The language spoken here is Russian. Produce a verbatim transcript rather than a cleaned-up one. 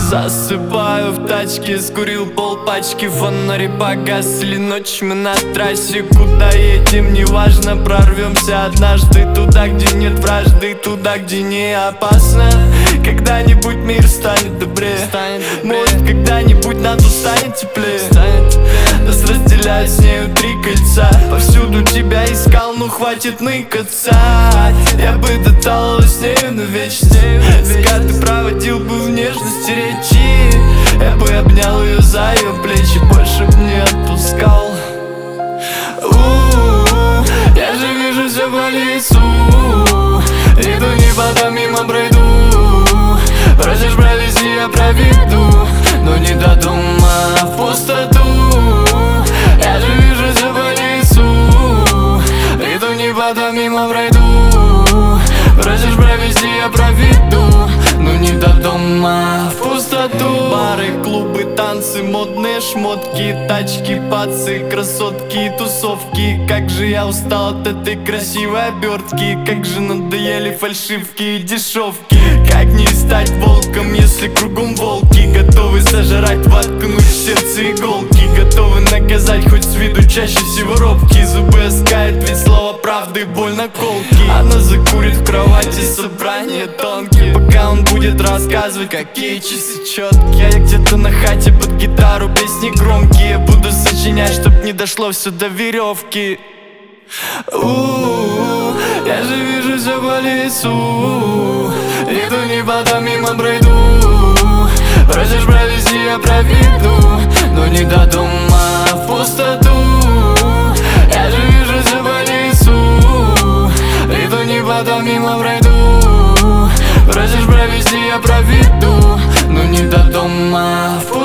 Засыпаю в тачке, скурил полпачки, фонари погасли, ночь мы на трассе. Куда едем, неважно, прорвемся однажды туда, где нет вражды, туда, где не опасно. Когда-нибудь мир станет добрее, может, когда-нибудь НАТО станет теплее. Нас разделяют с нею три кольца, повсюду тебя искал, ну хватит ныкаться. Я бы доталась с нею навечно, закаты проводил бы в нежности речи. Я бы обнял ее за ее плечи, больше б не отпускал. У-у-у, я же вижу все по лицу, иду не потом мимо пройду. Просишь провези, я проведу, но не до дома, в пустоту. Я же вижу все по лицу, иду не потом мимо пройду. Просишь провести, я проведу, но не до дома, в пустоту. Бары, клубы, танцы, модные шмотки, тачки, пацы, красотки, тусовки. Как же я устал от этой красивой обертки, как же надоели фальшивки и дешевки. Как не стать волком, если кругом волки, готовы сожрать, воткнуть в сердце иголки, готовы наказать хоть с виду чаще всего робкие. Зубы оскалят, ведь слово правды больно колки. Она закурит в кровати, собрание тонкие, пока он будет рассказывать, какие часы четкие. Я где-то на хате под гитару, песни громкие, буду сочинять, чтоб не дошло все до веревки. У-у-у, я же вижу все по лицу, иду не потом мимо пройду. Просишь провези, я проведу, но не до дома, в пустоту. Я же вижу все по лицу, иду не потом мимо пройду. Просишь провези, я проведу, но не до дома, в пустоту.